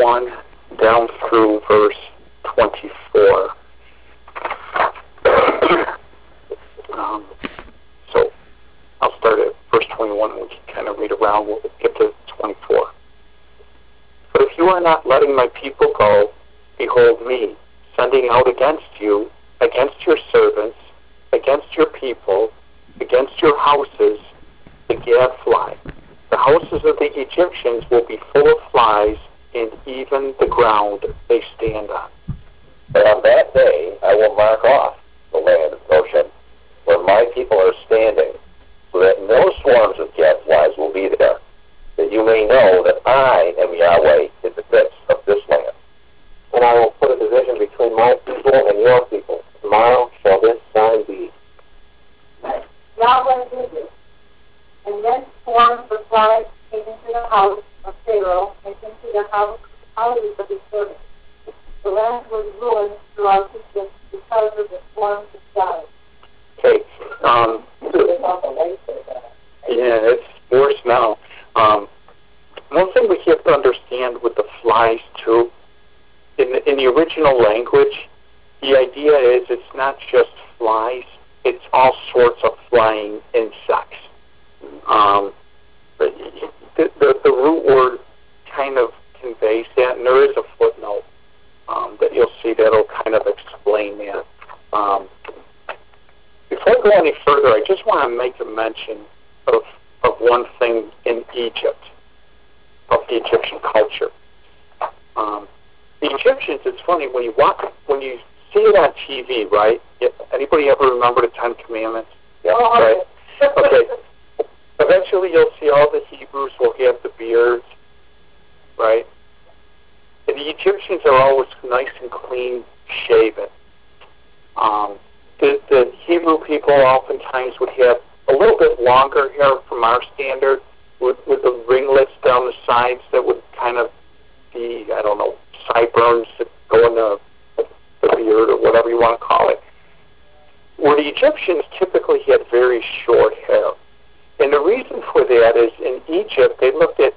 1 down through verse 24. So I'll start at verse 21 and we can kind of read around. We'll get to 24. But if you are not letting my people go, behold me, sending out against you, against your servants, against your people, against your houses, the gadfly. The houses of the Egyptians will be full of flies, and even the ground they stand on. And on that day I will mark off the land of Goshen, where my people are standing, so that no swarms of gadflies will be there, that you may know that I am Yahweh in the midst of this land. And I will put a division between my people and your people. Tomorrow shall this sign be. Yahweh did it. And then swarms of flies came into the house of Pharaoh and into the houses of his servants. The land was ruined throughout Egypt because of the swarms of flies. Okay. Yeah, it's worse now. One thing we have to understand with the flies, too, in the original language, the idea is it's not just flies, it's all sorts of flying insects. The root word kind of conveys that, and there is a footnote that you'll see that'll kind of explain that. Before I go any further, I just want to make a mention of one thing in Egypt, of the Egyptian culture. The Egyptians, it's funny, when you see it on TV, right? Anybody ever remember the Ten Commandments? Yeah. Right? Okay. Eventually you'll see all the Hebrews will have the beards, right? And the Egyptians are always nice and clean shaven. The Hebrew people oftentimes would have a little bit longer hair from our standard, with the ringlets down the sides that would kind of be, I don't know, sideburns that go in the beard or whatever you want to call it. Where the Egyptians typically had very short hair. And the reason for that is in Egypt they looked at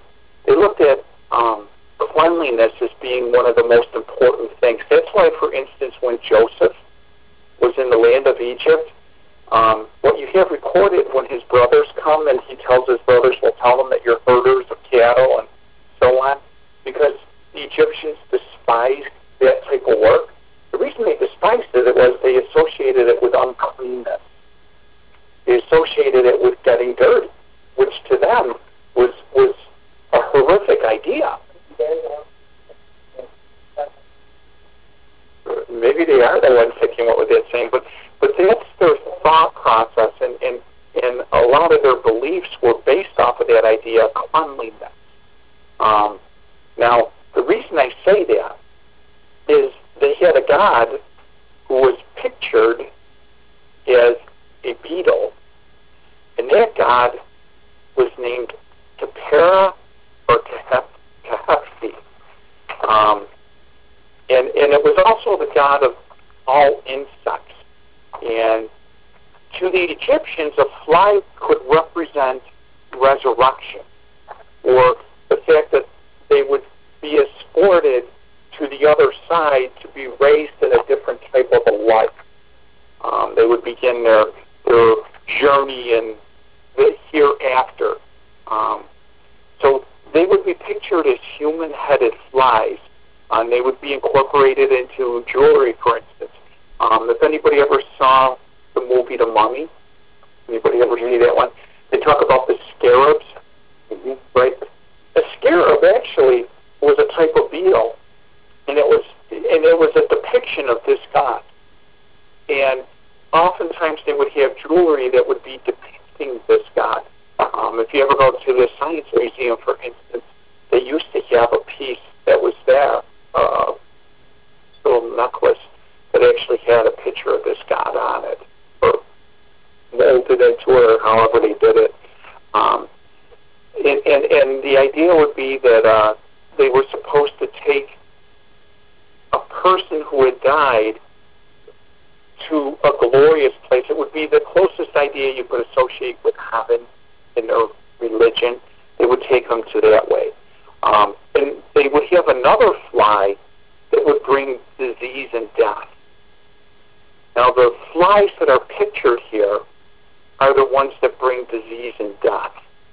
cleanliness as being one of the most important things. That's why, for instance, when Joseph was in the land of Egypt, what you have recorded when his brothers come and he tells his brothers, well, tell them that you're herders of cattle and so on, because the Egyptians despised that type of work. The reason they despised it was they associated it with uncleanness. They associated it with getting dirty, which to them was a horrific idea. Maybe they are the ones that came up with that saying, but that's their thought process, and a lot of their beliefs were based off of that idea of cleanliness. Now, the reason I say that is they had a god who was pictured as a beetle, and that god was named Khepera or Khephi. And it was also the god of all insects. And to the Egyptians, a fly could represent resurrection, or the fact that they would be escorted to the other side to be raised in a different type of a life. They would begin their journey in the hereafter. So they would be pictured as human-headed flies, and they would be incorporated into jewelry, for instance. If anybody ever saw the movie The Mummy, anybody ever see that one? They talk about the scarabs, right? A scarab actually was a type of beetle, and it was a depiction of this god. And oftentimes they would have jewelry that would be depicting this god. If you ever go to the Science Museum, for instance, they used to have a piece that was there, a little necklace that actually had a picture of this god on it, or molded into it, or however they did it. And the idea would be that they were supposed to take a person who had died to a glorious place. It would be the closest idea you could associate with heaven in their religion. They would take them to that way. And they would have another flies that are pictured here are the ones that bring disease and death.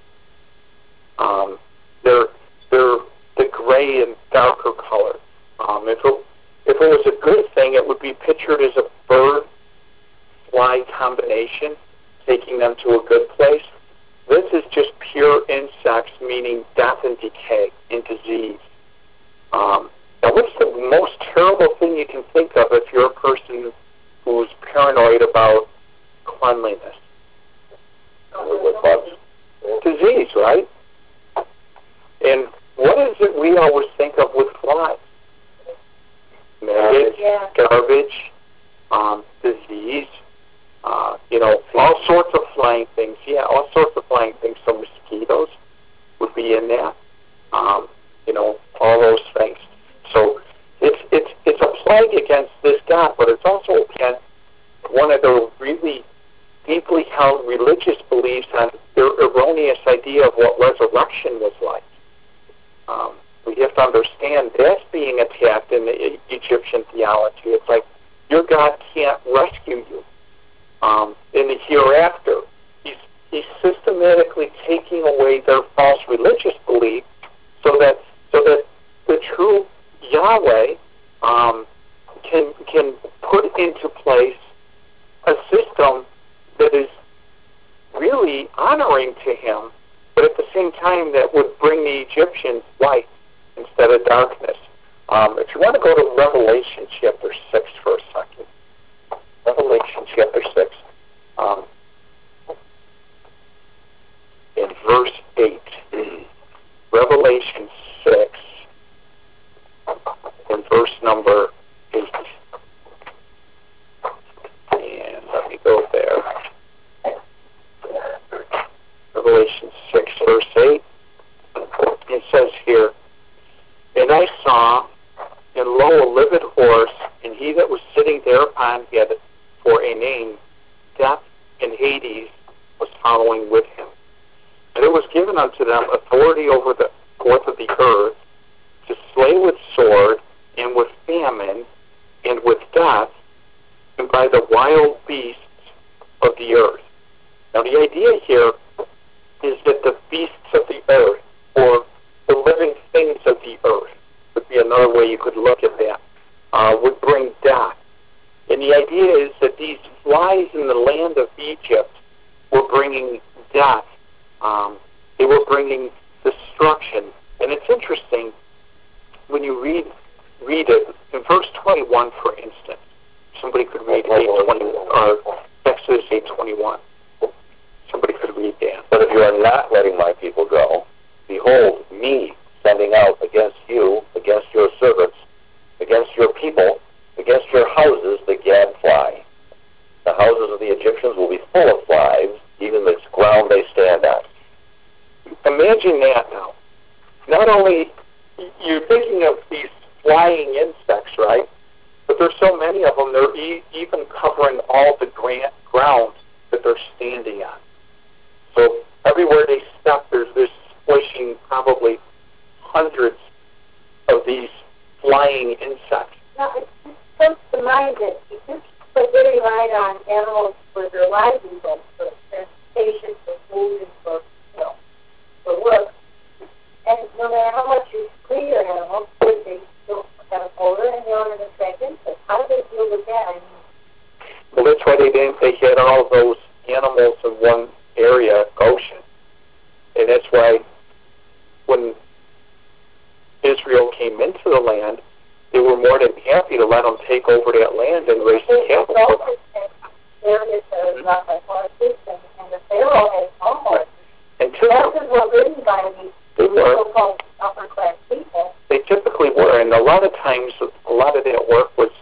They're the gray and darker color. If it was a good thing, it would be pictured as a bird-fly combination, taking them to a good place. This is just pure insects, meaning death and decay and disease. Now, what's the most terrible thing you can think of if you're a person who's paranoid about cleanliness? Disease, right? And what is it we always think of with flies? Maggots, garbage, disease, all sorts of flying things. Yeah, all sorts of flying things. So mosquitoes would be in there. All those things. So it's a plague against this God, but it's also against one of the really deeply held religious beliefs on their erroneous idea of what resurrection was like. We have to understand that's being attacked in the Egyptian theology. It's like your God can't rescue you in the hereafter. He's systematically taking away their false religious belief so that the true Yahweh can put into place a system that is really honoring to him, but at the same time that would bring the Egyptians light instead of darkness. If you want to go to Revelation chapter 6 for a second. Revelation chapter 6. In verse 8. Revelation 6. In verse number 8. And let me go there. Revelation 6, verse 8. It says here, "And I saw, and lo, a livid horse, and he that was sitting thereupon had for a name Death, and Hades was following with him. And it was given unto them authority over the forth of the earth, to slay with sword, and with famine, and with death, and by the wild beasts of the earth." Now the idea here is that the beasts of the earth, or the living things of the earth, would be another way you could look at that, would bring death. And the idea is that these flies in the land of Egypt were bringing death. They were bringing destruction. And it's interesting, when you read it, in verse 21, for instance, somebody could read Exodus 8:21. Somebody could read that. "But if you are not letting my people go, behold, me sending out against you, against your servants, against your people, against your houses, the gadfly. The houses of the Egyptians will be full of flies, even the ground they stand on." Imagine that now. Not only, you're thinking of these flying insects, right? But there's so many of them, they're even covering all the ground that they're standing on. So everywhere they step, there's this squishing, probably hundreds of these flying insects. Now, it just comes to mind that you just they relied on animals for their livelihood, for transportation, for food, and for work. And no matter how much you free your animals, they still have a odor and they're on an attract insects. How do they deal with that? I mean, well, that's why they had all those animals in one area, Goshen. And that's why when Israel came into the land, they were more than happy to let them take over that land and raise the cattle. Areas that are run by horses, and the Pharaoh has no horses. And horses were ridden by these so-called upper-class people. They typically were, and a lot of times, a lot of that work was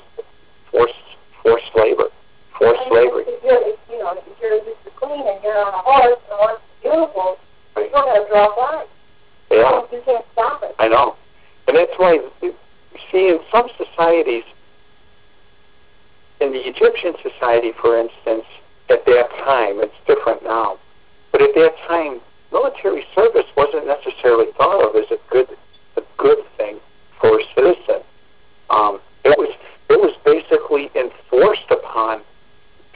forced labor. Forced slavery. If you're used to clean and you're on a horse, and the horse is beautiful, you're going to draw lines. Yeah. You can't stop it. I know. And that's why, see, in some societies, in the Egyptian society, for instance, at that time, it's different now, but at that time, military service wasn't necessarily thought of as a good thing for a citizen. It was basically enforced upon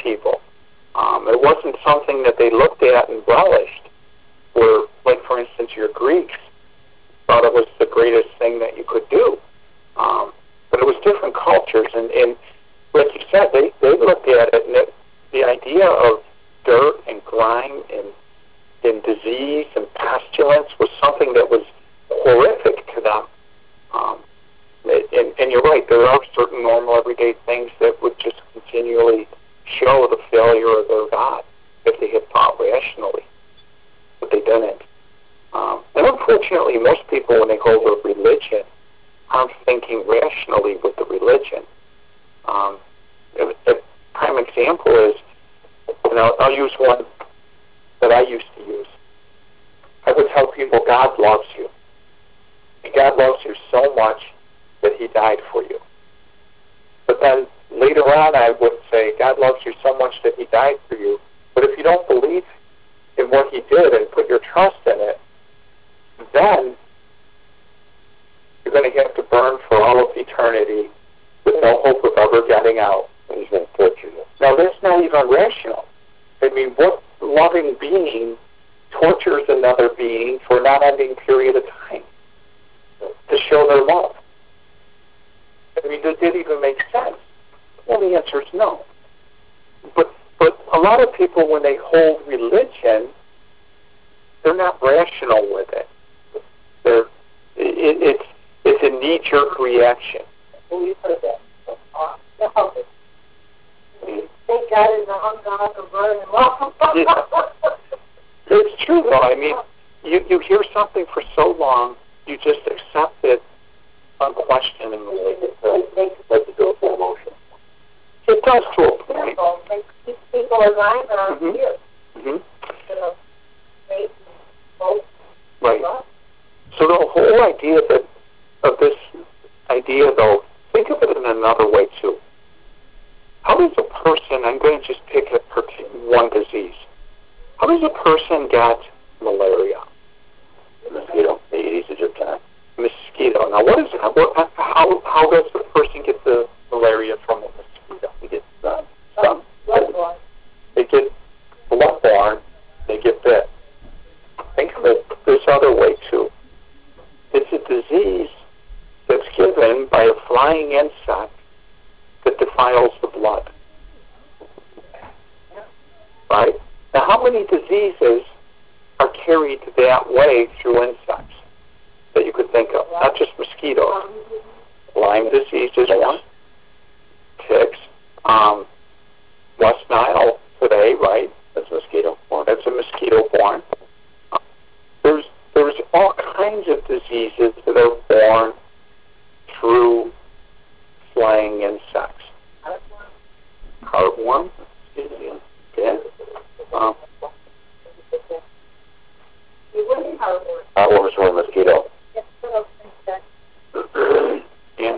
wasn't something that they looked at and relished. Where, like for instance, your Greeks thought it was the greatest thing that you could do. But it was different cultures, and like you said, they looked at it, and the idea of dirt and grime and disease and pestilence was something that was horrific to them. And you're right, there are certain normal everyday things that would just continually show the failure of their God if they had thought rationally, but they didn't. And unfortunately, most people, when they hold a religion, aren't thinking rationally with the religion. A prime example is, and I'll use one that I used to use. I would tell people God loves you. And God loves you so much that he died for you. But then later on I would say God loves you so much that he died for you. But if you don't believe in what he did and put your trust in it, then you're going to have to burn for all of eternity with no hope of ever getting out. And he's going to torture you. Now that's not even rational. I mean, what loving being tortures another being for a not-ending period of time to show their love? I mean, does it even make sense? Well, the answer is no. But a lot of people, when they hold religion, they're not rational with it. It's a knee-jerk reaction. Well, you put that. Thank God is a hung God to burn him up. It's true, though. I mean, you hear something for so long, you just accept it unquestioningly. Let it go for emotion. It does to a point. They keep people alive around here. Right. So the whole idea of this idea, though, think of it in another way, too. How does a person, I'm going to just pick one disease. How does a person get malaria? Mosquito. The Aedes aegypti. Mosquito. Now, how does the person get the malaria from a mosquito? He gets some. Bloodborne. They get bloodborne, they get bit. Think of it this other way, too. It's a disease that's given by a flying insect that defiles the blood. Right? Now, how many diseases are carried that way through insects that you could think of? Not just mosquitoes. Lyme disease is one. Ticks. West Nile today, right? That's mosquito borne. That's a mosquito borne. There's all kinds of diseases that are born through flying insects. Heartworm. Yeah. Heartworm is from a mosquito. Yeah.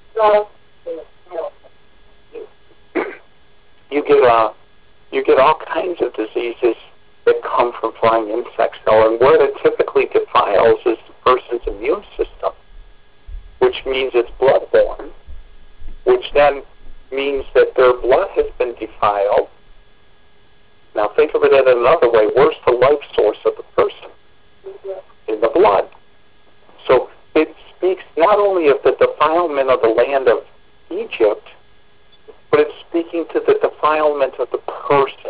You get all kinds of diseases that come from flying insects, though, and what it typically defiles is the person's immune system, which means it's bloodborne, which then means that their blood has been defiled. Now think of it in another way. Where's the life source of the person? In the blood. So it speaks not only of the defilement of the land of Egypt, but it's speaking to the defilement of the person.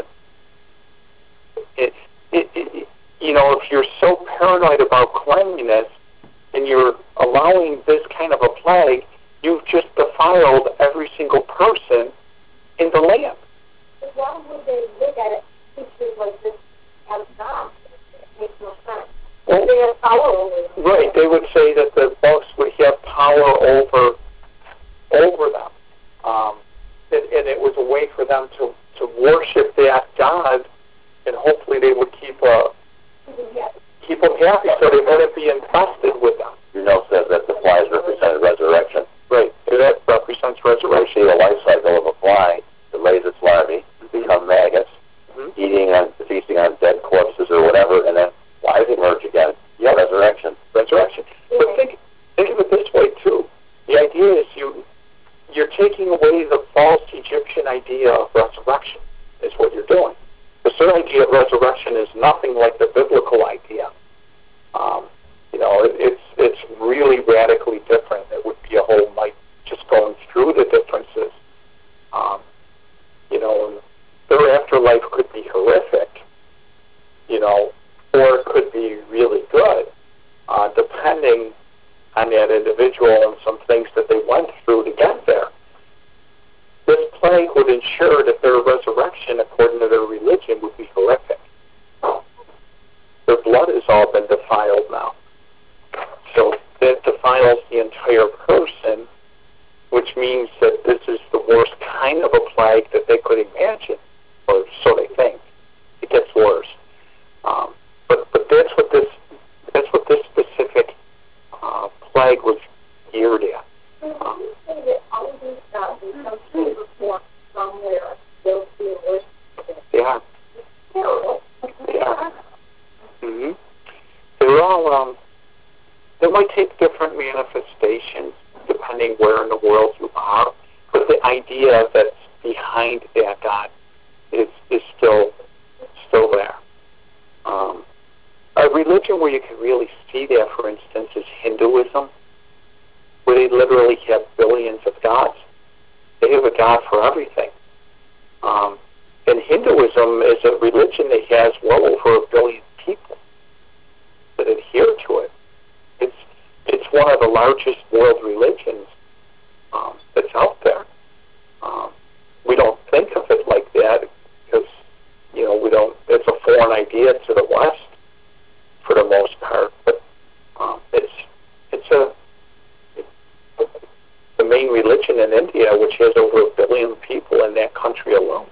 If you're so paranoid about cleanliness and you're allowing this kind of a plague, you've just defiled every single person in the land. Why would they look at it pictures like this as God? It makes no sense. Well, They have power over it. right, they would say that the bugs would have power over them. And it was a way for them to worship that God, and hopefully they would keep them happy so they wouldn't be infested with them. Says that the flies represent resurrection. Right, that represents resurrection. See the life cycle of a fly. It lays its larvae, become maggots, feasting on dead corpses or whatever, and then flies emerge again. Yeah, resurrection. But think of it this way too. The idea is you're taking away the false Egyptian idea of resurrection. Is what you're doing. The because their idea of resurrection is nothing like the biblical idea. It's really radically different. It would be a whole night just going through the differences. Their afterlife could be horrific, or it could be really good, depending on that individual and some things that they went through to get there. This plague would ensure that their resurrection, according to their religion, would be horrific. Their blood has all been defiled now. So that defiles the entire person, which means that this is the worst kind of a plague that they could imagine, or so they think. It gets worse. But that's what this specific plague was geared at. You say that all of these guys in some shape or form somewhere they'll be worse. Yeah. Terrible. Yeah. Mm-hmm. They're all, they might take different manifestations depending where in the world you are, but the idea that's behind that God is still there. A religion where you can really see that, for instance, is Hinduism, where they literally have billions of gods. They have a god for everything. And Hinduism is a religion that has well over 1 billion people that adhere to it. It's one of the largest world religions that's out there. We don't think of it like that because, we don't. It's a foreign idea to the West for the most part. But it's the main religion in India, which has over 1 billion people in that country alone.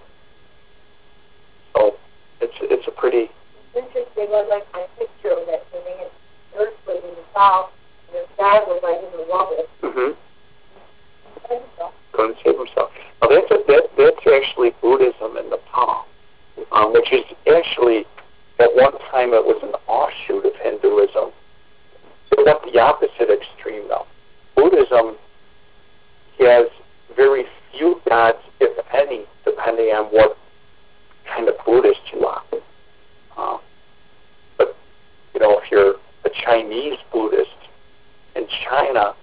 So it's a pretty. It's interesting. I like my picture of that when they had earthquake in the south, and the guy was like in the rubble. Mm-hmm. Couldn't save himself. Now that's actually Buddhism in Nepal, which is actually, at one time it was an offshoot of Hinduism. It went the opposite extreme though. Buddhism has very few gods, if any, depending on what kind of Buddhist you are. But, if you're a Chinese Buddhist in China,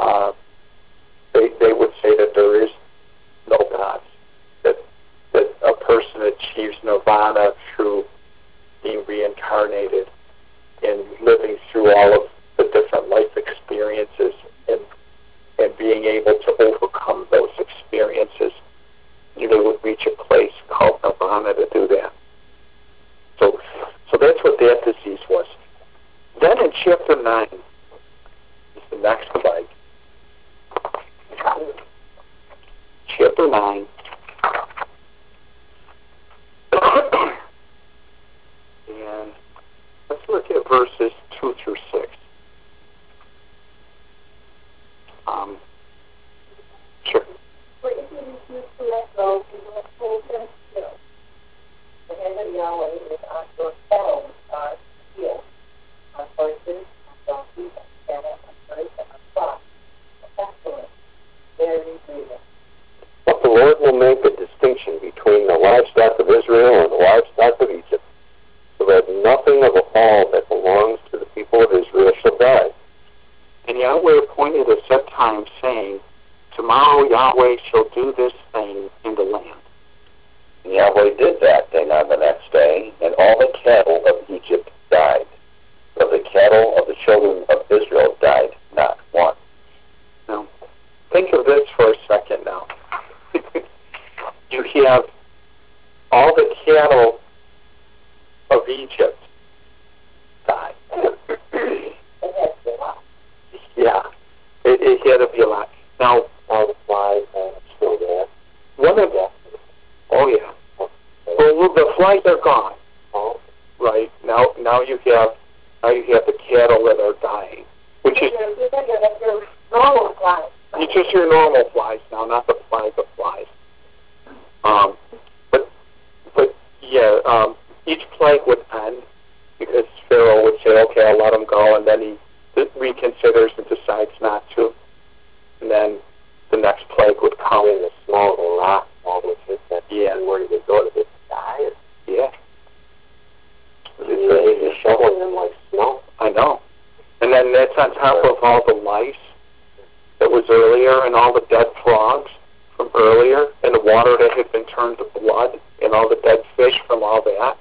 they would say that there is no gods, that a person achieves nirvana through being reincarnated and living through all of the different life experiences and being able to overcome those experiences. They would reach a place called nirvana to do that. So that's what that disease was. Then in chapter 9 is the next plague. Chapter 9. And let's look at verses 2 through 6. Sure. For if you refuse to let go, you will hold them still. The hand of Yahweh is on your cattle, on heel, on horses, on donkeys, on cattle, on birds, and on flocks. Excellent. Very breathing. But the Lord will make a distinction between the livestock of Israel and the livestock of Egypt, so that nothing of all that belongs to the people of Israel shall die. And Yahweh appointed a set time, saying, Tomorrow Yahweh shall do this thing in the land. And Yahweh did that thing on the next day, and all the cattle of Egypt died. But the cattle of the children of Israel died not one. Now, think of this for a second now. You have all the cattle of Egypt die. Yeah, it had to be a lot. Now, All the flies are still there. one of them, oh yeah. Well, the flies are gone. Oh, Right now you have the cattle that are dying, which is Your normal flies. it's just your normal flies now, not the flies of flies. But yeah, each plague would end because Pharaoh would say, okay, I'll let them go, and then he reconsiders and decides not to, and then the next plague would come. in a small rock, all the kids that Yeah. where you would go to this die. Yeah, that's on top of all the lice that was earlier and all the dead frogs from earlier and the water that had been turned to blood and all the dead fish from all that.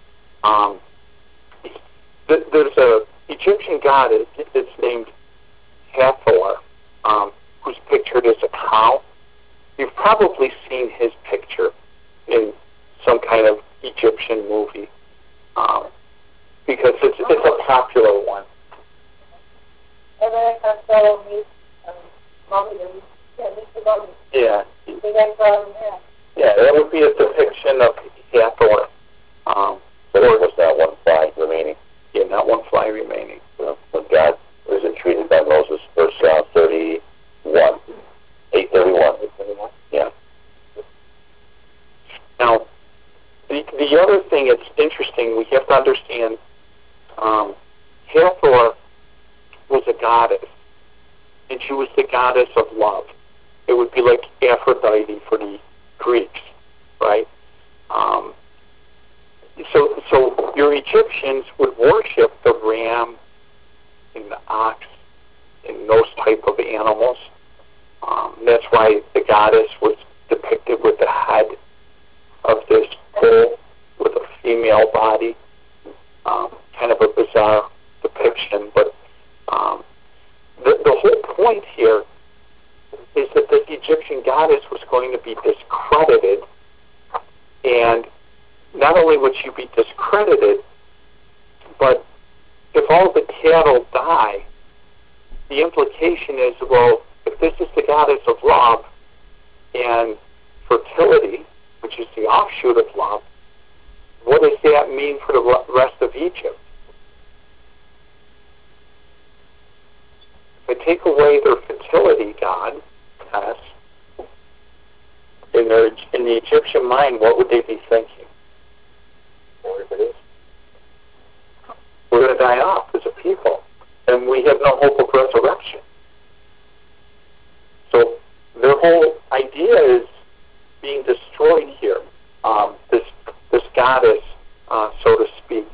There's a Egyptian goddess that's named Hathor, who's pictured as a cow. You've probably seen his picture in some kind of Egyptian movie, because it's a popular one. And then I saw me, Mommy, Mr. Mommy. Yeah. I think I saw him there. Yeah, that would be a depiction of Hathor. There was not one fly remaining. Yeah, not one fly remaining. When God was entreated by Moses, verse 31, 8:31. Yeah. Now, the other thing that's interesting, we have to understand, Hathor was a goddess, and she was the goddess of love. It would be like Aphrodite for the Greeks, right? So your Egyptians would worship the ram and the ox and those type of animals. That's why the goddess was depicted with the head of this bull with a female body. Kind of a bizarre depiction, but the whole point here is that the Egyptian goddess was going to be discredited, and not only would she be discredited, but if all the cattle die, the implication is, well, if this is the goddess of love and fertility, which is the offshoot of love, what does that mean for the rest of Egypt? If I take away their fertility god, in the Egyptian mind, what would they be thinking? We're going to die off as a people, and we have no hope of resurrection. So their whole idea is being destroyed here. This goddess, so to speak,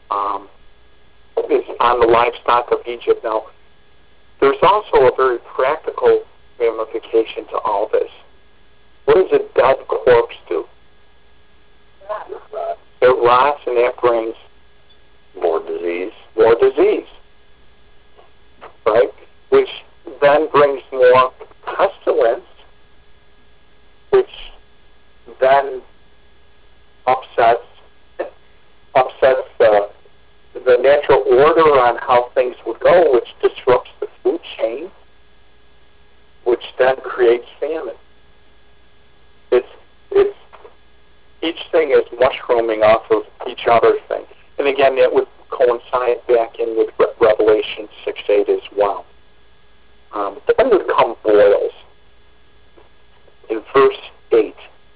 is on the livestock of Egypt. Now, there's also a very practical ramification to all this. What does a dead corpse do? It rots, and that brings More disease. more disease, right? Which then brings more pestilence, which then upsets the natural order on how things would go, which disrupts the food chain, which then creates famine. It's each thing is mushrooming off of each other thing. And again, that would coincide back in with Revelation 6:8 as well. Then would come boils. In verse 8.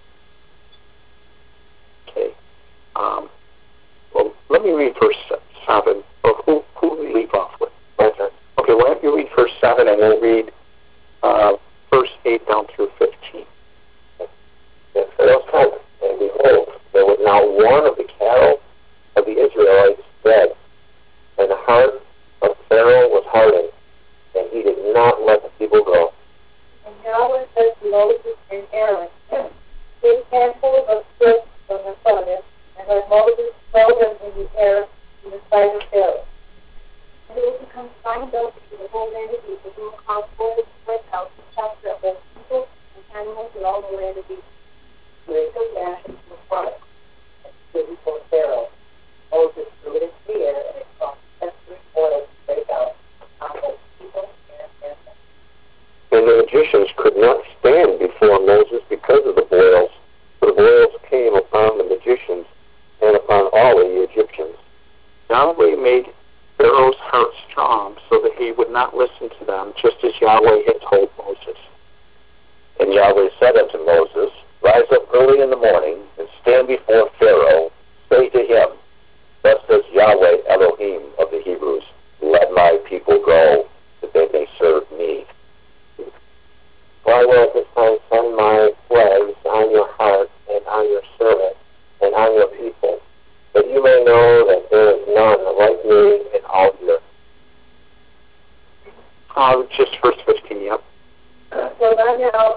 Okay. Well, let me read verse 7. Or who do we leave off with? Okay, why don't you read verse 7 and we'll read verse 8 down through 15. And Pharaoh said, and behold, there was now one of the cattle of the Israelites dead, and the heart of Pharaoh was hardened, and he did not let the people go. And Yahweh said to Moses and Aaron, take handfuls of sticks from the furnace, and let Moses throw them in the air in the sight of Pharaoh. And it will become signed up to the whole land of Egypt, who will cause boils to break out and capture both people and animals in all the land of Egypt. Great ashes were brought before Pharaoh. Moses threw it into the air, and it caused sensory boils to break out on both people and animals. And the magicians could not stand before Moses because of the boils, for the boils came upon the magicians and upon all the Egyptians. Yahweh made Pharaoh's heart strong so that he would not listen to them, just as Yahweh had told Moses. And Yahweh said unto Moses, rise up early in the morning, and stand before Pharaoh. Say to him, thus says Yahweh Elohim of the Hebrews, let my people go, that they may serve me. For I will at this time send my plagues on your heart, and on your servant, and on your people, that you may know that there is none like me in all the earth.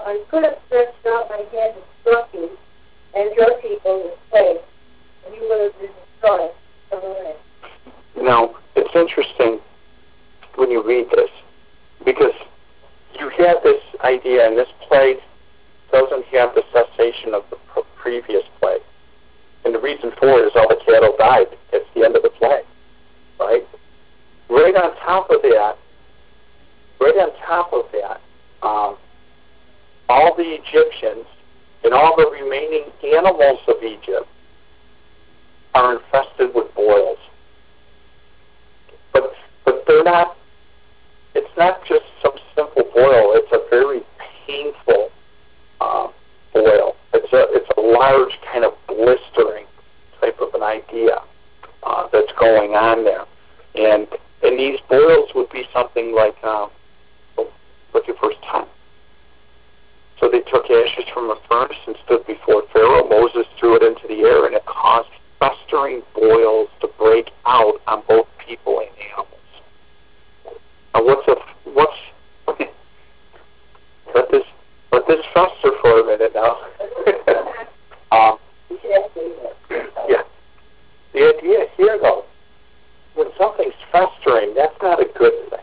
I could have stretched out my hand and struck you and your people with plague, and you would have been destroyed from the land. Now, it's interesting when you read this, because you have this idea, and this plague doesn't have the cessation of the previous plague. And the reason for it is all the cattle died. It's the end of the plague, right? Right on top of that, all the Egyptians and all the remaining animals of Egypt are infested with boils. But they're not, it's not just some simple boil, it's a very painful boil. It's a large kind of blistering type of an idea that's going on there. And these boils would be something like, what's your first time? So they took ashes from a furnace and stood before Pharaoh. Moses threw it into the air, and it caused festering boils to break out on both people and animals. Now, let this fester for a minute now. Yeah. The idea here, though, when something's festering, that's not a good thing.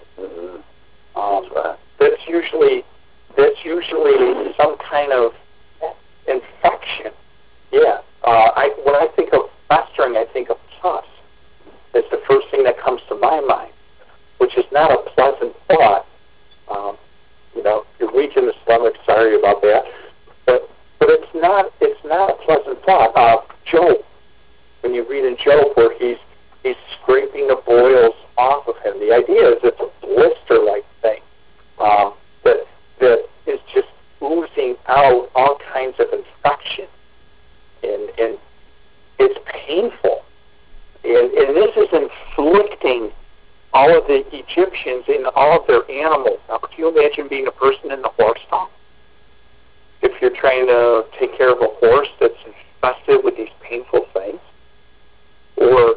That's usually some kind of infection. Yeah. When I think of festering, I think of pus. It's the first thing that comes to my mind, which is not a pleasant thought. You're weak in the stomach. Sorry about that, but it's not a pleasant thought. Job, when you read in Job where he's scraping the boils off of him, the idea is it's a blister-like thing that is just oozing out all kinds of infection, and it's painful, and this is inflicting all of the Egyptians and all of their animals. Now, could you imagine being a person in the horse stall? If you're trying to take care of a horse that's infested with these painful things? Or...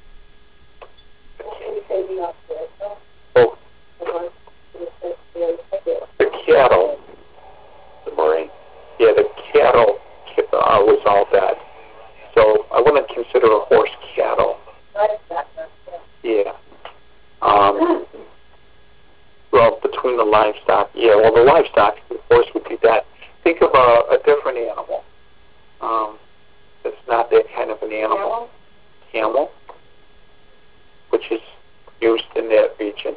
the cattle. The Marine. Yeah, the cattle was all that. So I wouldn't consider a horse cattle. Yeah. Well, between the livestock, the livestock, of course, would be that. Think of a different animal. That's not that kind of an animal. Camel, which is used in that region.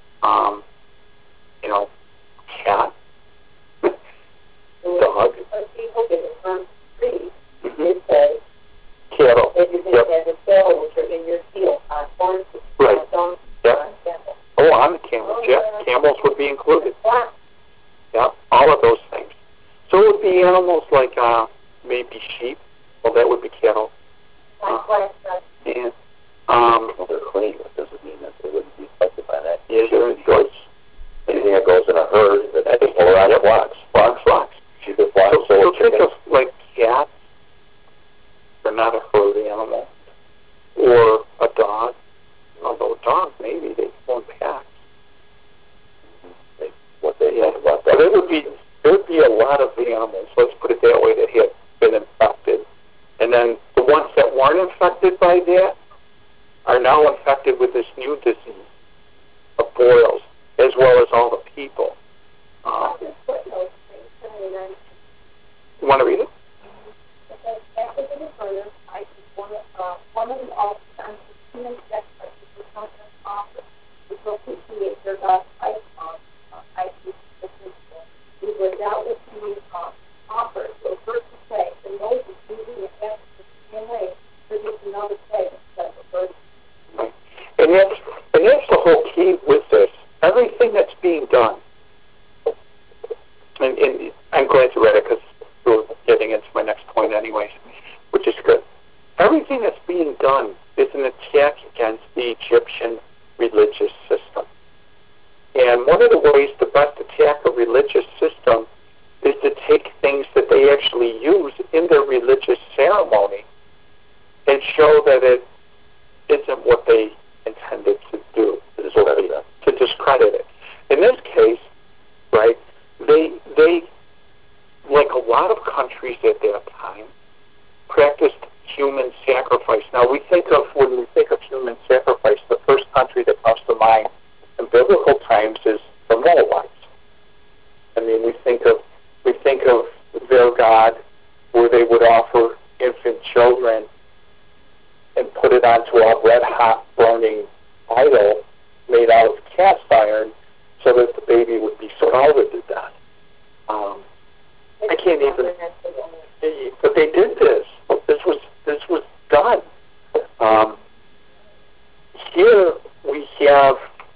Cat, dog. Cattle. Right. Yep. Oh, on the camels. Yeah, camels would be included. Yeah, all of those things. So it would be animals like maybe sheep. Well, that would be cattle. And they're clean. That doesn't mean that they wouldn't be affected by that. Yeah, sure. Anything that goes in a herd, that is all around flocks. Sheep and flocks. So think of like cats. They're not a herd animal. Or a dog. Although a dog, maybe they form packs. About that. There would be a lot of animals, let's put it that way, that have been infected. And then the ones that weren't infected by that are now infected with this new disease of boils, as well as all the people. You want to read it? And that's the whole key with this. Everything that's being done, and I'm glad you read it because we're getting into my next point anyways, which is good. Everything that's being done is an attack against the Egyptian religious system. And one of the ways to best attack a religious system is to take things that they actually use in their religious ceremony and show that it isn't what they intended to do, to discredit it. In this case, right, they like a lot of countries at that time, practiced human sacrifice. Now, when we think of human sacrifice, the first country that comes to mind in biblical times is the Moabites. I mean, we think of their God, where they would offer infant children and put it onto a red-hot burning idol made out of cast iron, so that the baby would be scalded to death. I can't even. But they did this. This was done. Here we have,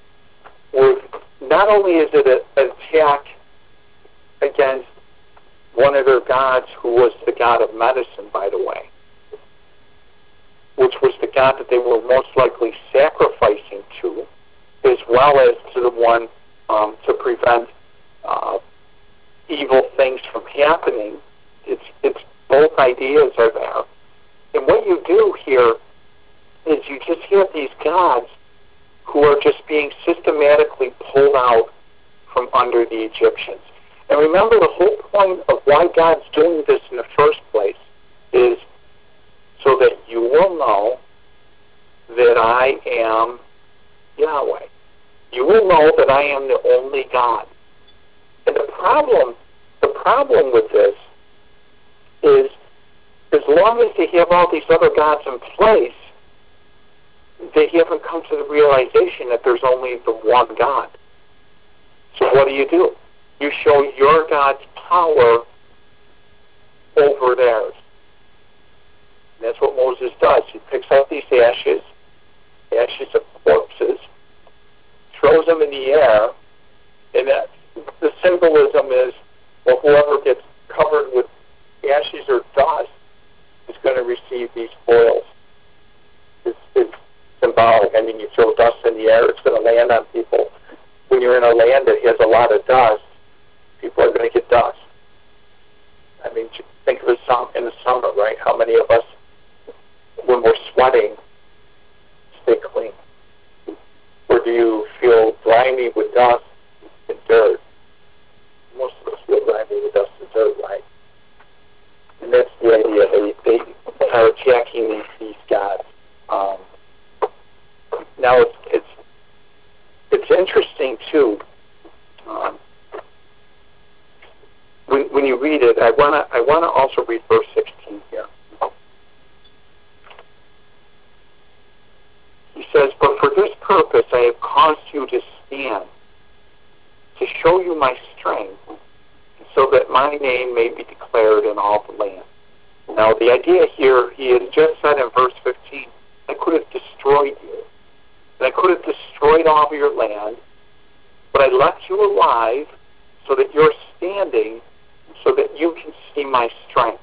not only is it an attack against one of their gods, who was the god of medicine, by the way, which was the god that they were most likely sacrificing to, as well as to the one to prevent evil things from happening. It's both ideas are there. And what you do here is you just have these gods who are just being systematically pulled out from under the Egyptians. And remember, the whole point of why God's doing this in the first place is so that you will know that I am Yahweh. You will know that I am the only God. And the problem with this is, as long as they have all these other gods in place, they haven't come to the realization that there's only the one God. So what do? You show your God's power over theirs. And that's what Moses does. He picks up these ashes of corpses, throws them in the air, and the symbolism is, well, whoever gets covered with ashes or dust is going to receive these spoils. It's symbolic. I mean, you throw dust in the air, it's going to land on people. When you're in a land that has a lot of dust, people are going to get dust. I mean, think of it in the summer, right? How many of us, when we're sweating, stay clean? Or do you feel grimy with dust and dirt? Most of us feel grimy with dust and dirt, right? And that's the idea. They are attacking these gods. Now it's interesting too. When you read it, I wanna also read verse 16 here. He says, "But for this purpose I have caused you to stand, to show you my strength, so that my name may be declared in all the land." Now, the idea here, he has just said in verse 15, I could have destroyed you, and I could have destroyed all of your land, but I left you alive so that you're standing, so that you can see my strength.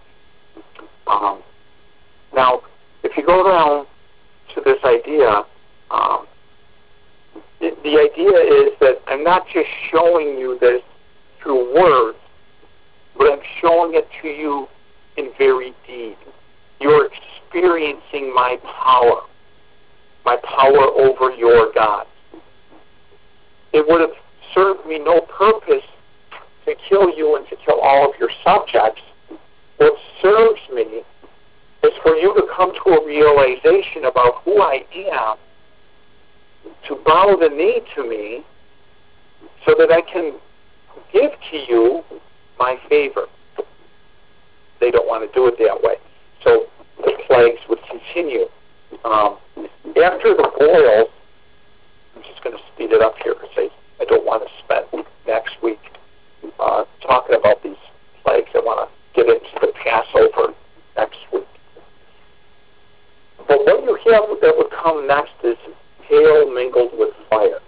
Now, if you go down to this idea, the idea is that I'm not just showing you this through words, but I'm showing it to you in very deed. You're experiencing my power over your gods. It would have served me no purpose to kill you and to kill all of your subjects. What serves me is for you to come to a realization about who I am, to bow the knee to me, so that I can give to you my favor. They don't want to do it that way. So the plagues would continue. After the boils, I'm just going to speed it up here because I don't want to spend next week talking about these plagues. I want to get into the Passover next week. But what you have that would come next is hail mingled with fire.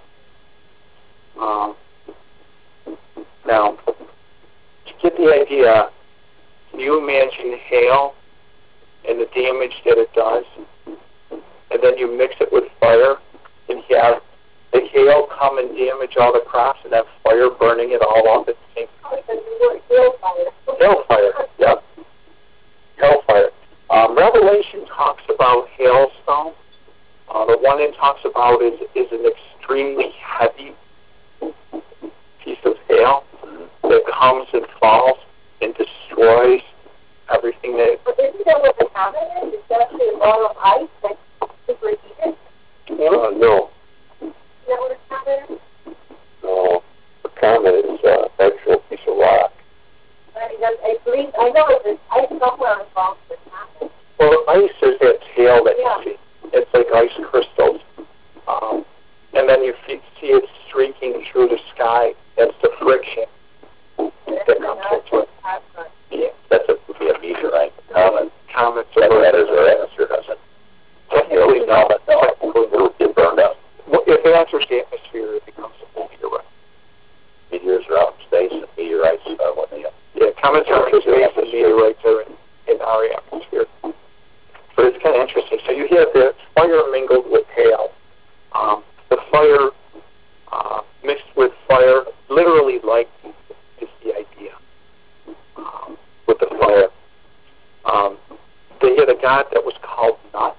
Now, to get the idea, can you imagine hail and the damage that it does? And then you mix it with fire and have the hail come and damage all the crops and have fire burning it all off at the same time. Hailfire, yep. Hailfire. Revelation talks about hailstone. The one it talks about is an extremely heavy piece of hail that comes and falls and destroys everything that... But isn't that what the comet is? It's actually a ball of ice that's superheated? No. Is that what a comet is? No. The comet is an actual piece of rock. I believe, I know there's ice somewhere involved with comet. Well, ice is that tail that Yeah. you see. It's like ice crystals. And then you see it streaking through the sky. That's the friction that comes into it. Yeah, that's would be a meteorite. Comet. Comets That are... matters our atmosphere, doesn't it? Technically, no. Technically, it would get burned up. Well, if it enters the atmosphere, it becomes a meteorite. Meteors are out in space, and meteorites are what they are. Yeah, comets are in space and meteorites are in our atmosphere. But it's kind of interesting. So you have the fire mingled with hail. The fire mixed with fire, literally lightning is the idea with the fire. They had a god that was called Nut.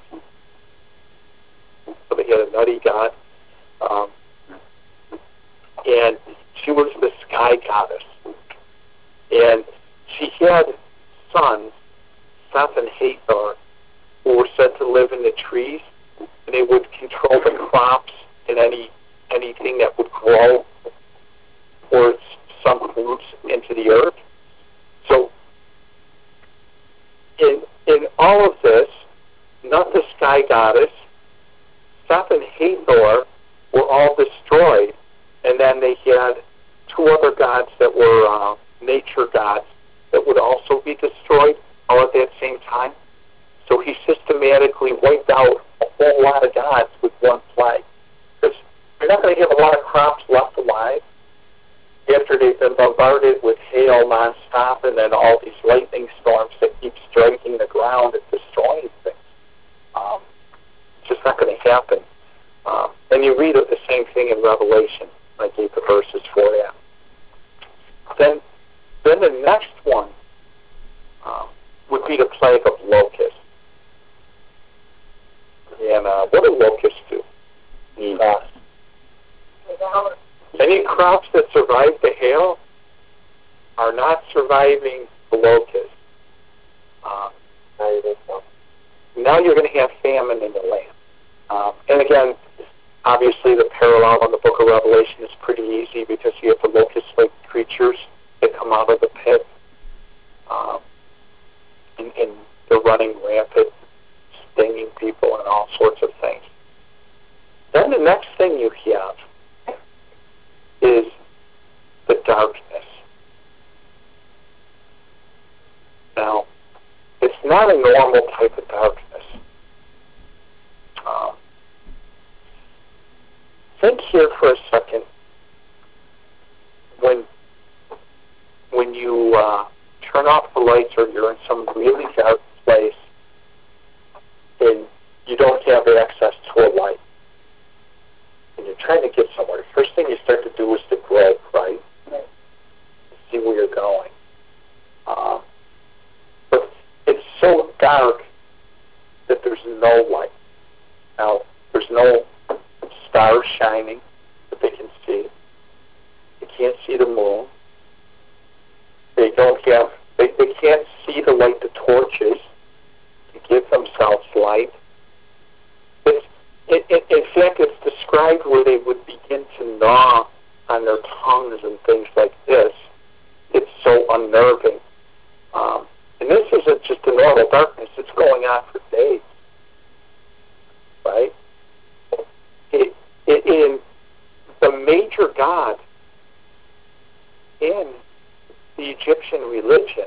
So they had a nutty god. And she was the sky goddess. And she had sons, Seth and Hathor, who were said to live in the trees, and they would control the crops and anything that would grow or sunk roots into the earth. So in all of this, not the sky goddess, Seth and Hathor were all destroyed, and then they had two other gods that were nature gods that would also be destroyed all at that same time. So he systematically wiped out a whole lot of gods with one plague. Because you're not going to have a lot of crops left alive after they've been bombarded with hail nonstop and then all these lightning storms that keep striking the ground and destroying things. It's just not going to happen. And you read of the same thing in Revelation. I gave the verses for that. Then the next one would be the plague of locusts. And what do locusts do? Any crops that survive the hail are not surviving the locusts. Now you're going to have famine in the land. And again, obviously the parallel in the book of Revelation is pretty easy because you have the locust-like creatures that come out of the pit. And they're running rampant, stinging people and all sorts of things. Then the next thing you have is the darkness. Now, it's not a normal type of darkness. Think here for a second. When you turn off the lights or you're in some really dark place and you don't have access to a light and you're trying to get somewhere, the first thing you start to do is to grope, right? See where you're going. But it's so dark that there's no light. Now, there's no stars shining that they can see. They can't see the moon. They can't see the light the torches to give themselves light. In fact, it's described where they would begin to gnaw on their tongues and things like this. It's so unnerving. And this isn't just a normal darkness. It's going on for days. Right? In the major god in the Egyptian religion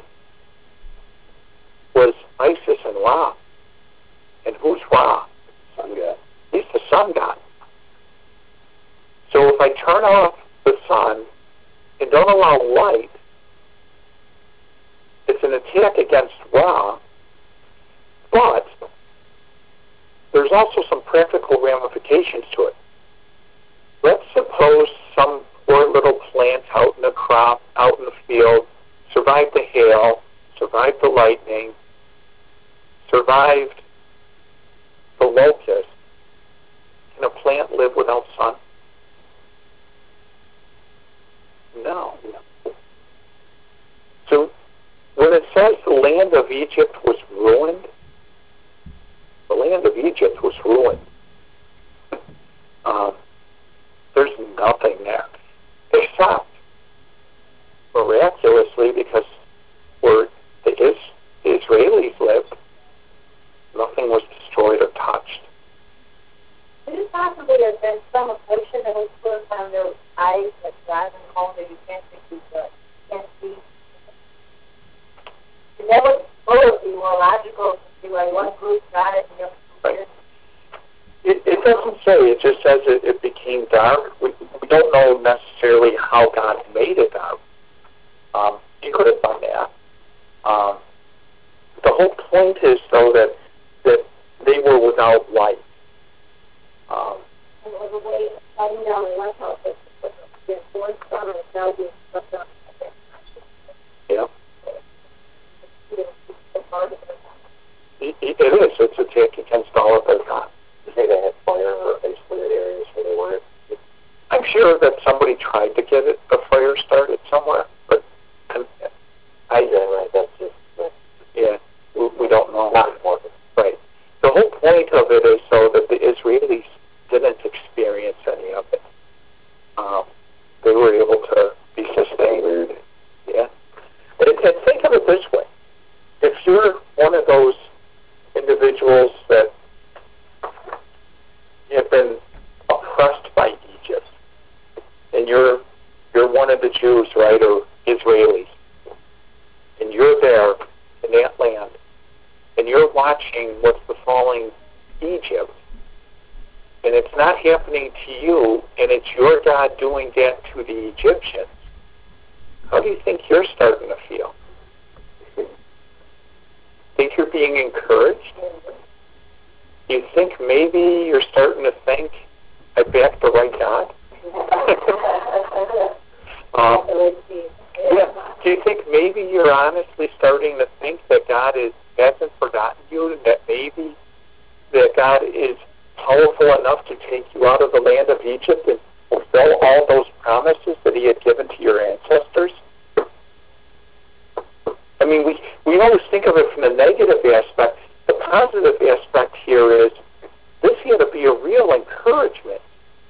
was Isis and Ra. And who's Ra? Sun god. He's the sun god. So if I turn off the sun and don't allow light, it's an attack against Ra, but there's also some practical ramifications to it. Let's suppose some poor little plant out in the crop, out in the field, survived the hail, survived the lightning, survived the locust. Can a plant live without sun? No. So when it says the land of Egypt was ruined, the land of Egypt was ruined. There's nothing there, except miraculously, because where the Israelis lived, nothing was destroyed or touched. Could it possibly have been some affliction that was put on their eyes that drive them home that you can't see? And that would be more logical to see why one group got it and the other group didn't. It doesn't say. It just says it became dark. We don't know necessarily how God made it dark. He could have done that. The whole point is, though, that they were without light. And it was a way of finding down the lighthouse that there's one sun and now being swept up. Yeah. It is. It's a attack against all of their God. You say they had fire or isolated areas where they weren't? I'm sure that somebody tried to get a fire started somewhere, but That's just yeah, we don't know. not important. Right. The whole point of it is so that the Israelis didn't experience any of it. They were able to be sustained. Yeah. And think of it this way. If you're one of those individuals that have been oppressed by Egypt, and you're one of the Jews, right, or Israelis, and you're there in that land, and you're watching what's befalling Egypt, and it's not happening to you, and it's your God doing that to the Egyptians, how do you think you're starting to feel? Think you're being encouraged? You think maybe you're starting to think, I backed the right God? Yeah. Do you think maybe you're honestly starting to think that God hasn't forgotten you, and that maybe that God is powerful enough to take you out of the land of Egypt and fulfill all those promises that he had given to your ancestors? I mean, we always think of it from the negative aspect. The positive aspect here is this had to be a real encouragement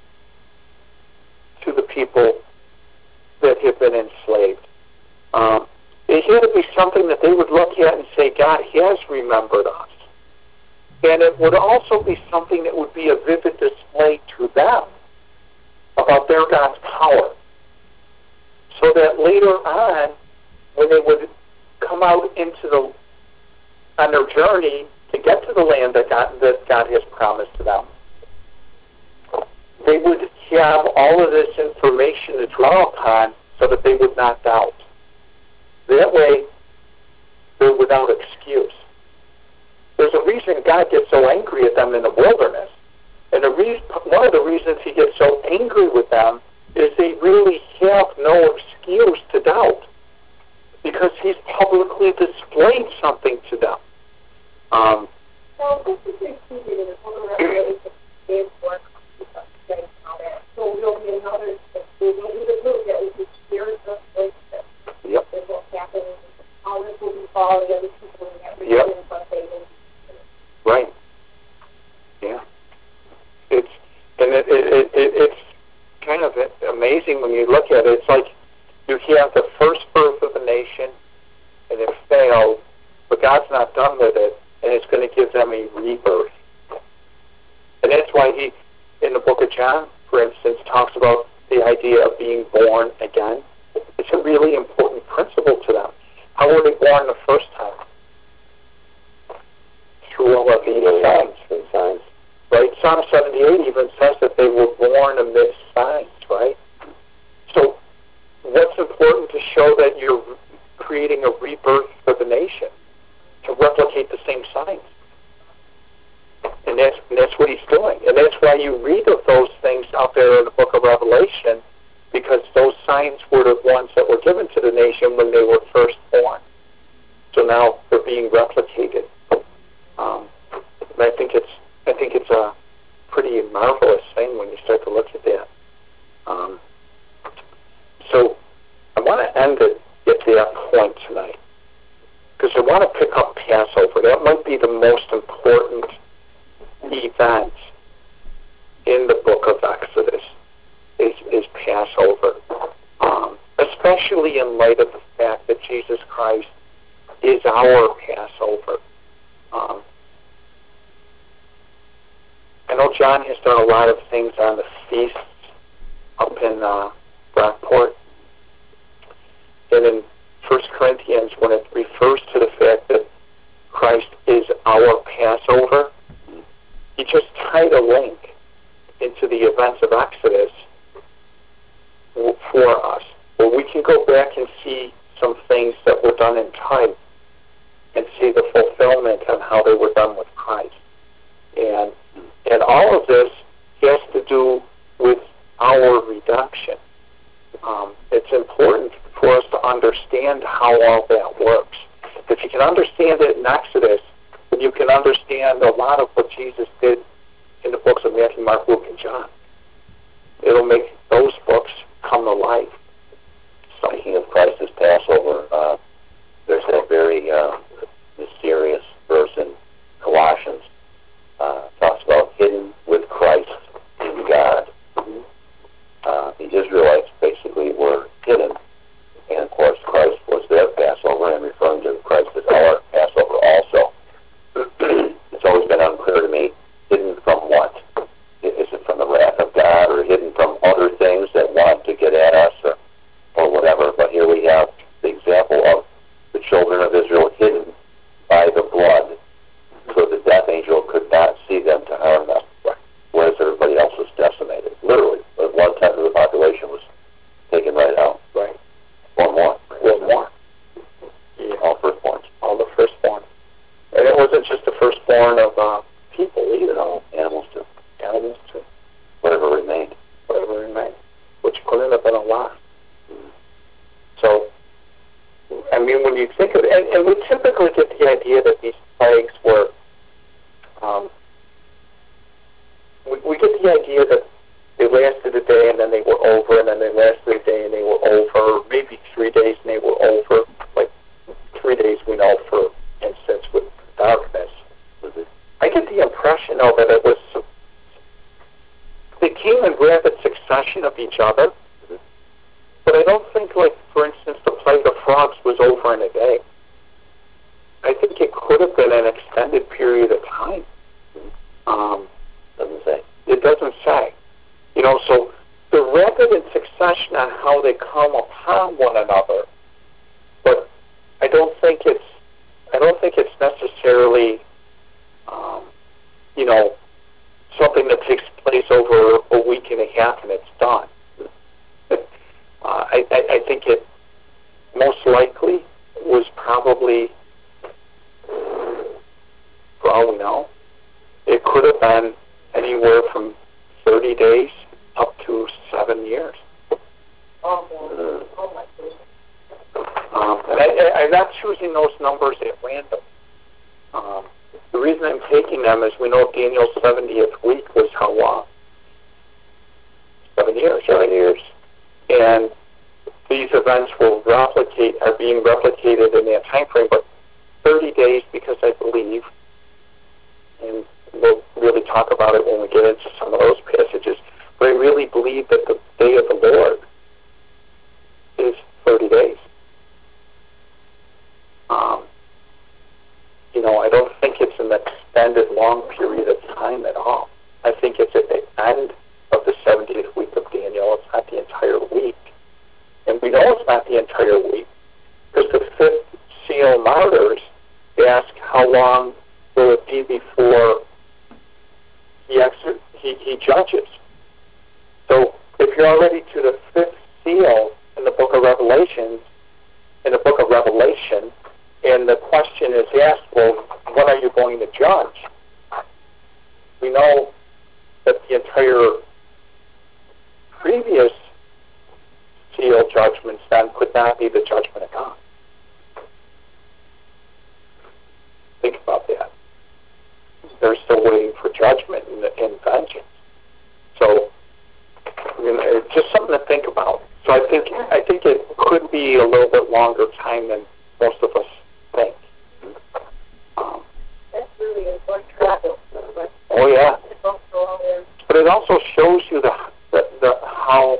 to the people that have been enslaved. It had to be something that they would look at and say, God has remembered us. And it would also be something that would be a vivid display to them about their God's power. So that later on, when they would come out on their journey to get to the land that God has promised to them, they would have all of this information to draw upon so that they would not doubt. That way, they're without excuse. There's a reason God gets so angry at them in the wilderness. And one of the reasons he gets so angry with them is they really have no excuse to doubt, because he's publicly displayed something to them. So this is included in the book of Revelation, Dave's work, and all that. So there'll be another, there'll be the group that will be spiritual relationship. Yep. This will happen, all this will be all the other people in that Yep. region, but they will. Right. Yeah. It's kind of amazing when you look at it. It's like you have the first birth of a nation, and it failed, but God's not done with it, and it's going to give them a rebirth. And that's why he, in the book of John, for instance, talks about the idea of being born again. It's a really important principle to them. How were they born the first time? Through all of these signs. Right? Psalm 78 even says that they were born amidst signs, right? So what's important to show that you're creating a rebirth for the nation? To replicate the same signs. And that's what he's doing. And that's why you read of those things out there in the book of Revelation, because those signs were the ones that were given to the nation when they were first born. So now they're being replicated. And I think it's a pretty marvelous thing when you start to look at that. So I want to end it at that point tonight. because I want to pick up Passover. That might be the most important event in the book of Exodus, is Passover. Especially in light of the fact that Jesus Christ is our Passover. I know John has done a lot of things on the feasts up in Brockport. And in 1 Corinthians, when it refers to the fact that Christ is our Passover, he just tied a link into the events of Exodus for us, where we can go back and see some things that were done in time and see the fulfillment on how they were done with Christ. And all of this has to do with our redemption. It's important for us to understand how all that works. If you can understand it in Exodus, then you can understand a lot of what Jesus did in the books of Matthew, Mark, Luke, and John. It'll make those books come to life. Speaking of Christ's Passover, there's that very mysterious verse in Colossians. Talks about hidden with Christ in God. The Israelites basically were hidden. And of course, Christ was their Passover, and referring to Christ as our Passover also. It's always been unclear to me, hidden from what? Is it from the wrath of God, or hidden from other things that want to get at us, or whatever? But here we have the example of the children of Israel hidden by the blood, so the death angel could not see them to harm them, whereas everybody else was decimated. Literally, 1/10 of the population was taken right out. Right. Or more. Or more. Yeah. All firstborns. All the firstborn. And it wasn't just the firstborn of people either. No, animals too. Animals too. Whatever remained. Whatever remained. Which couldn't have been a lot. So, I mean, when you think of it, and we typically get the idea that these plagues were, we get the idea that they lasted a day and then they were over, and then they lasted a day and they were over, maybe 3 days and they were over. Like 3 days we know, for instance, with darkness. Mm-hmm. I get the impression, though, that it was, they came in rapid succession of each other. Mm-hmm. But I don't think, like, for instance, the plague of frogs was over in a day. I think it could have been an extended period of time. Doesn't say. It doesn't say. You know, so they're rapid in succession on how they come upon one another. But I don't think it's necessarily, you know, something that takes place over a week and a half and it's done. I think it most likely was probably, for all we know, it could have been anywhere from 30 days up to 7 years. Oh my goodness. And I'm not choosing those numbers at random. The reason I'm taking them is we know Daniel's 70th week was how long? 7 years. 7 years. And these events are being replicated in that time frame, but 30 days, because I believe, and we'll really talk about it when we get into some of those passages, but I really believe that the day of the Lord is 30 days. You know, I don't think it's an extended long period of time at all. I think it's at the end of the 70th week of Daniel. It's not the entire week. And we know it's not the entire week, because the fifth seal martyrs ask how long will it be before he judges. So if you're already to the fifth seal in the book of Revelation, and the question is asked, well, when are you going to judge? We know that the entire previous seal judgments then could not be the judgment of God. Think about that. They're still waiting for judgment and vengeance. So, you know, it's just something to think about. So I think it could be a little bit longer time than most of us think. Oh, yeah. It's also all there. But it also shows you the how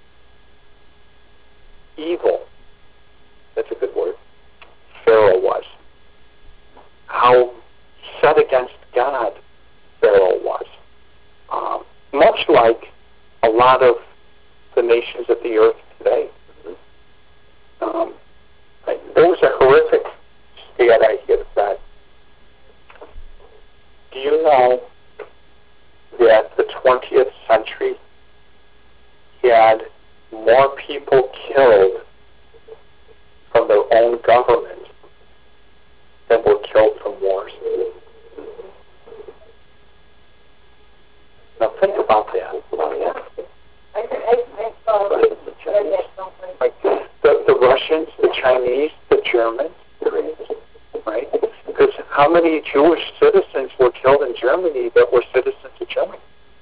evil, that's a good word, Pharaoh was. How set against God Pharaoh was. Much like a lot of the nations of the earth today. There was a horrific stat I heard that. Do you know that the 20th century had more people killed from their own government than were killed from wars? Now think about that. I saw that. Like the Russians, the Chinese, the Germans, right? Because how many Jewish citizens were killed in Germany that were citizens of Germany?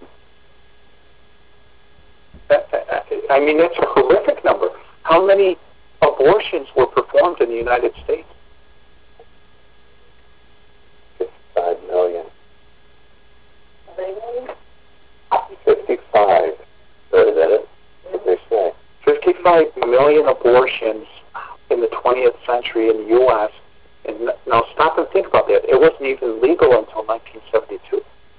I mean, that's a horrific number. How many abortions were performed in the United States? 55 million. 55. So is that it? What they say? 55 million abortions in the 20th century in the U.S. And now stop and think about that. It wasn't even legal until 1972.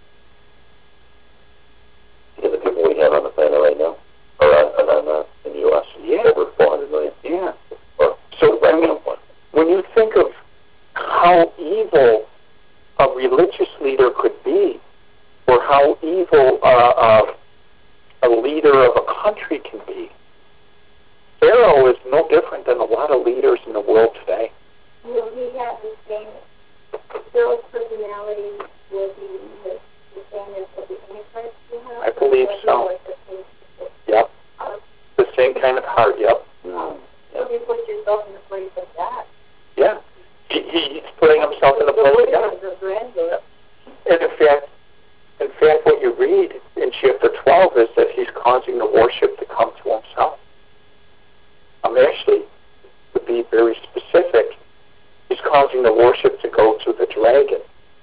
Yeah, the people we have on the planet right now, or in the U.S. Yeah. Over 400 million. Yeah. So, I mean, when you think of how evil a religious leader could be, or how evil a leader of a country can be, Pharaoh is no different than a lot of leaders in the world today. Will he have the same, Pharaoh's personality will be the same as what the Antichrist will have? I believe so. Yep. The same kind of heart, yep. So you put yourself in the place of that. Yeah. He's putting himself in the place of God. And in fact, what you read in chapter 12 is that he's causing the worship to come to himself. Actually, to be very specific, he's causing the worship to go to the dragon.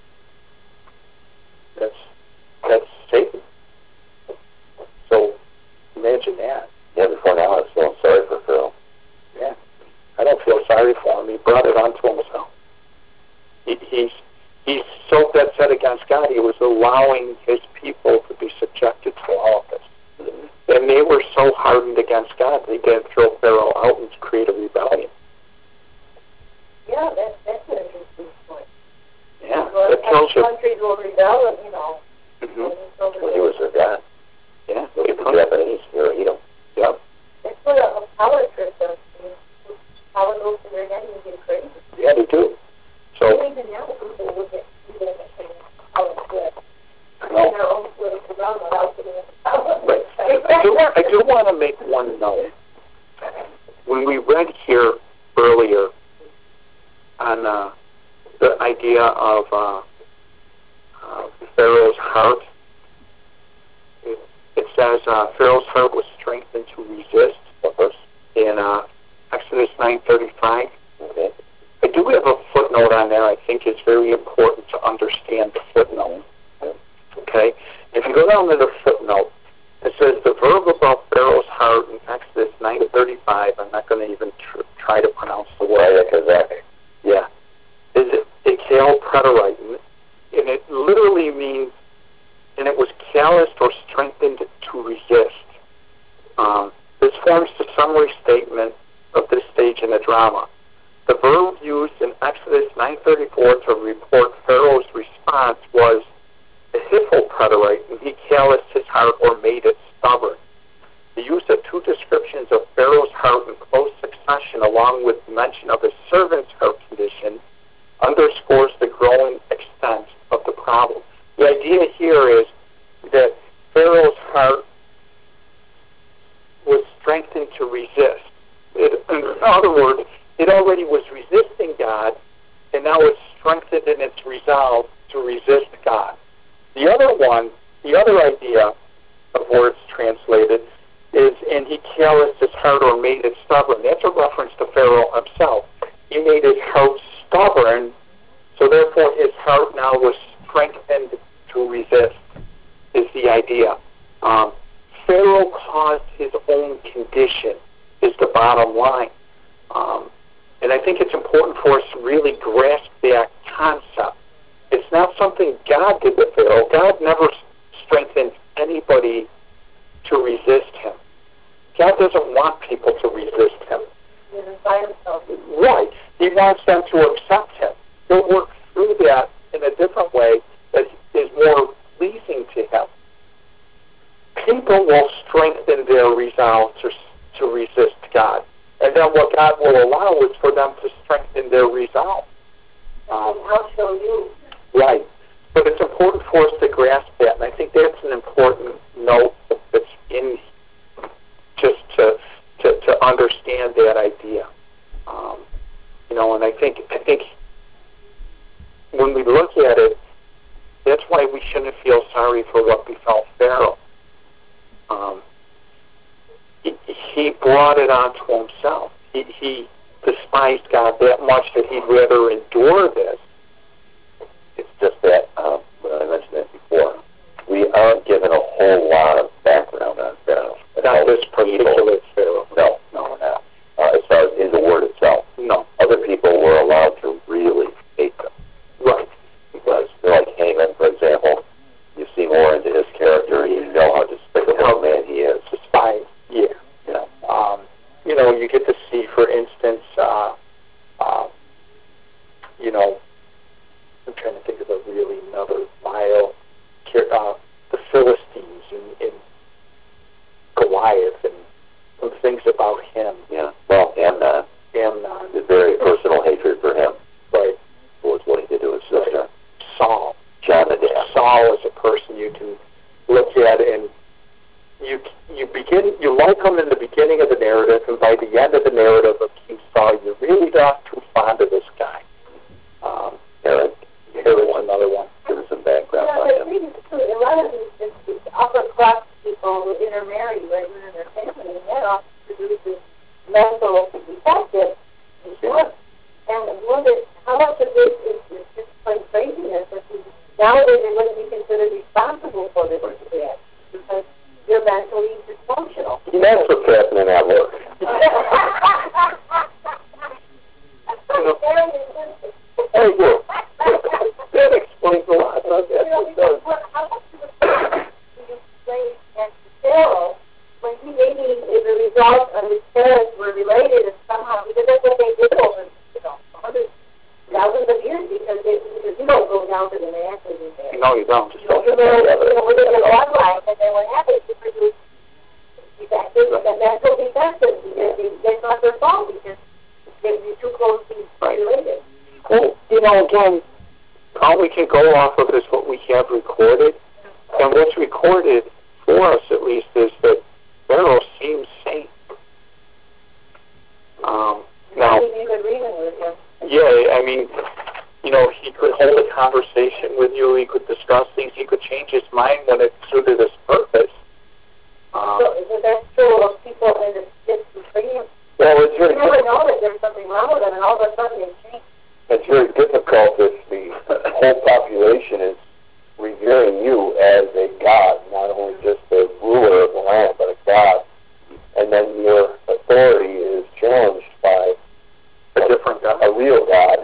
That's Satan. So imagine that. Yeah, before now I was feeling sorry for Phil. Yeah. I don't feel sorry for him. He brought it onto himself. He's so dead set against God, he was allowing his people to be subjected to all of this. And they were so hardened against God, they didn't throw Pharaoh out and create a rebellion. Yeah, that's an interesting point. Yeah, Well, that tells you. countries will rebel, you know. When he was their God. Yeah, Look at the Japanese, you're Edom. Yep. That's what a power trip does. Power goes to their head and you get crazy. Yeah, they do. So, Even now, people will get power trip. no. Their own political realm without getting into power. Right. I do want to make one note. When we read here earlier on the idea of Pharaoh's heart, it says Pharaoh's heart was strengthened to resist in Exodus 9:35. Okay. I do have a footnote on there I think is very important to understand the footnote. Okay? If you go down to the footnote, it says the verb about Pharaoh's heart in Exodus 9:35, I'm not going to even try to pronounce the word. Yeah. Is it Ikal preterite? And it literally means, and it was calloused or strengthened to resist. This forms the summary statement of this stage in the drama. The verb used in Exodus 9:34 to report Pharaoh's response was the hiphol preterite, and he calloused his heart or made it stubborn. The use of two descriptions of Pharaoh's heart in close succession, along with mention of his servant's heart condition, underscores the growing extent of the problem. The idea here is that Pharaoh's heart was strengthened to resist. In other words, it already was resisting God, and now it's strengthened in its resolve to resist God. The other idea of where it's translated is, and he calloused his heart or made it stubborn. That's a reference to Pharaoh himself. He made his heart stubborn, so therefore his heart now was strengthened to resist, is the idea. Pharaoh caused his own condition, is the bottom line. And I think it's important for us to really grasp that concept. It's not something God did with Pharaoh. God never strengthened anybody to resist him. God doesn't want people to resist him. Right. He wants them to accept him. He'll work through that in a different way that is more pleasing to him. People will strengthen their resolve to resist God. And then what God will allow is for them to strengthen their resolve. I'll show you. Right. But it's important for us to grasp that, and I think that's an important note that's in just to understand that idea. And I think when we look at it, that's why we shouldn't feel sorry for what befell Pharaoh. He brought it onto himself. He despised God that much that he'd rather endure this. It's just that, when I mentioned that before, we aren't given a whole lot of background on Pharaoh. Not this particular Pharaoh. No, we're not. As far as in the Word itself. No. Other people were allowed to really hate them. Right. Because they're like Haman, for example. You see more into his character, and you know how despicable a man he is. Despised. Yeah. You get to see, for instance, I'm trying to think of another vile, the Philistines and Goliath and some things about him. Yeah. Well, Amnon. The very personal hatred for him. Right. Towards what he did to his sister. Saul. Jonadab. Saul is a person you can look at and you like him in the beginning of the narrative, and by the end of the narrative of King Saul, you're really not too fond of this guy. Herod is another one. Give us some background on him. A lot of these upper class people who intermarry right within their family, and that often produces mental defectives. Sure. And I wonder how much of this is just plain craziness that nowadays they wouldn't be considered responsible for this because they're mentally dysfunctional. That's what's happening at work. Hey, look. That explains a lot. How much do you explain as to Pharaoh when he maybe as a result of his parents were related and somehow, because that's what they did over hundreds, thousands of years, because you don't go down to the masses in there. No, you don't. Within the bloodline, and then what happens to produce mental defectives because that's not their fault because they're too closely related. Well, again, all we can go off of is what we have recorded, and what's recorded for us, at least, is that Pharaoh seems sane. Now, he could hold a conversation with you. He could discuss things. He could change his mind when it suited his purpose. So that's true of people in the schizophrenia. Well, it's very you never know that there's something wrong with them, and all of a sudden they change. It's very difficult if the whole population is revering you as a god, not only just the ruler of the land, but a god, and then your authority is challenged by a different God, a real God.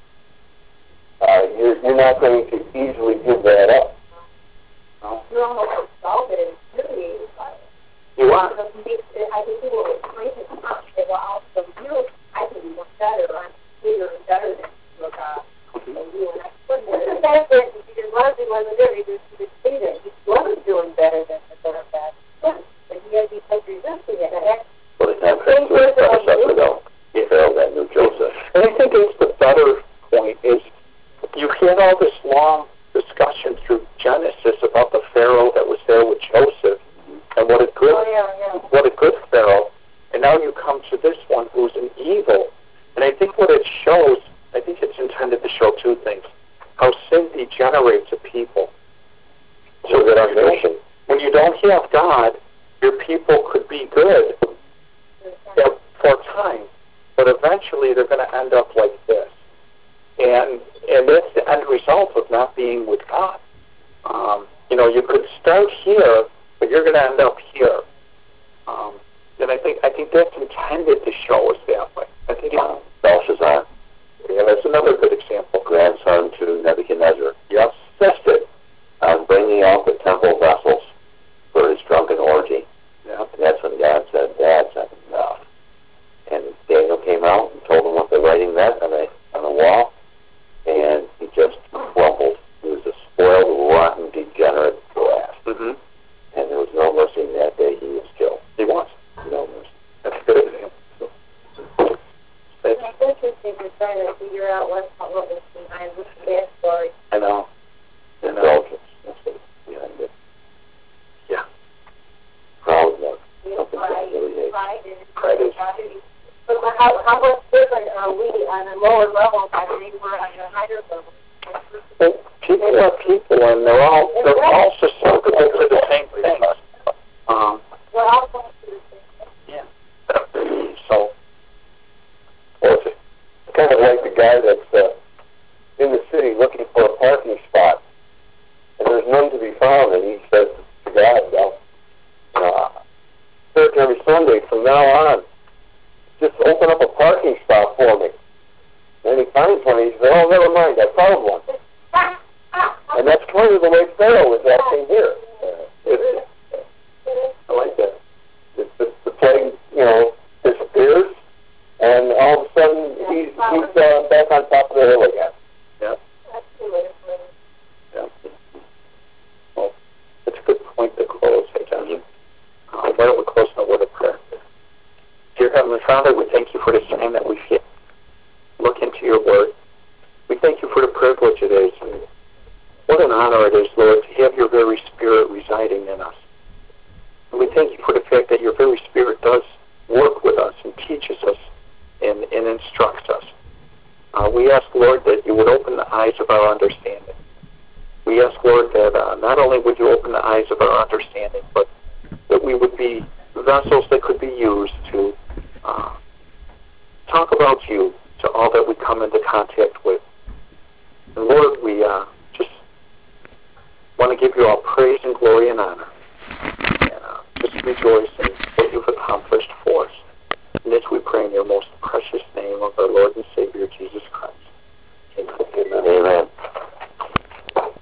You're not going to easily give that up. No. You're almost absolved humiliated by it. You are. I think people will explain it to us. They go, I can be much better. I'm bigger and better than your God. And you and I couldn't. It's a bad thing because Leslie wasn't there. He could see that he wasn't doing better than the better God. But he had to be resisting it. Well, it's not fair to his predecessor, though. Pharaoh that knew Joseph. And I think it's the better point is you had all this long discussion through Genesis about the Pharaoh that was there with Joseph and what a good Pharaoh. And now you come to this one who's an evil. And I think what it shows, I think it's intended to show two things. How sin degenerates a people. So that our nation, when you don't have God, your people could be good for a time. But eventually they're going to end up like this. And that's the end result of not being with God. You could start here, but you're going to end up here. And I think that's intended to show us that way. I think Belshazzar, yeah, that's another good example. grandson to Nebuchadnezzar, Yes. insisted on bringing out the temple vessels for his drunken orgy. Yeah. And that's when God said, that's enough. And Daniel came out and told him what the writing meant on the wall, and he just crumbled. He was a spoiled, rotten, degenerate brat. Mm-hmm. And there was no mercy in that day. He was killed. He was. No mercy. That's a good example. It's interesting to try to figure out what was behind this backstory. I know. Indulgence. That's what behind it. Yeah. Proudness. Something Pride, that really hates. Pride is. But how much different are we on a lower level than they were on a higher level? Well, people are people, and they're all susceptible to the same things. We're all going through the same thing. Yeah. So, Well, it's kind of like the guy that's in the city looking for a parking spot, and there's none to be found, and he says to God, church every Sunday from now on, just open up a parking spot for me. And he finds one, and he says, oh, never mind, I found one. And that's kind of the way Pharaoh was acting here. I like that. The plague, disappears, and all of a sudden he's back on top of the hill again. yeah. That's the way it's living. Yeah. Well, it's a good point to close, hey, John. Why don't we close in a word of prayer? Dear Heavenly Father, we thank you for this time that we've had. Look into your word. We thank you for the privilege it is, and what an honor it is, Lord, to have your very Spirit residing in us. And we thank you for the fact that your very Spirit does work with us and teaches us and instructs us. We ask, Lord, that you would open the eyes of our understanding. We ask, Lord, that not only would you open the eyes of our understanding, but that we would be vessels that could be used to talk about you to all that we come into contact with. And Lord, we just want to give you all praise and glory and honor. And just rejoice in what you've accomplished for us. And this we pray in your most precious name of our Lord and Savior, Jesus Christ.